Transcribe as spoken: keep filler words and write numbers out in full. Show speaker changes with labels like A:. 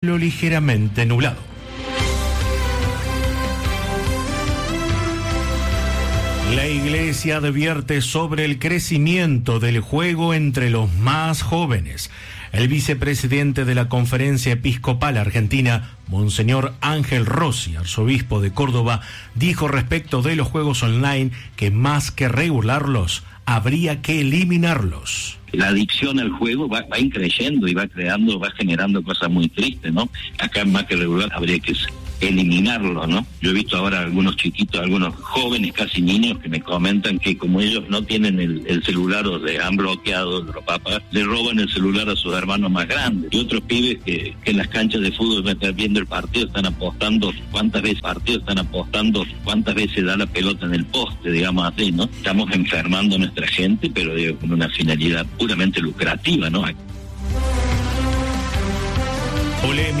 A: lo ligeramente nublado. La Iglesia advierte sobre el crecimiento del juego entre los más jóvenes. El vicepresidente de la Conferencia Episcopal Argentina, Monseñor Ángel Rossi, arzobispo de Córdoba, dijo respecto de los juegos online que más que regularlos, habría que eliminarlos.
B: La adicción al juego va, va increyendo y va creando, va generando cosas muy tristes, ¿no? Acá más que regular habría que eliminarlo, ¿no? Yo he visto ahora algunos chiquitos, algunos jóvenes, casi niños, que me comentan que como ellos no tienen el, el celular o le han bloqueado, los papás le roban el celular a sus hermanos más grandes. Y otros pibes que, que en las canchas de fútbol están viendo el partido, están apostando cuántas veces partido, están apostando cuántas veces da la pelota en el poste, digamos así, ¿no? Estamos enfermando a nuestra gente, pero digo, con una finalidad puramente lucrativa, ¿no?
A: Polémica.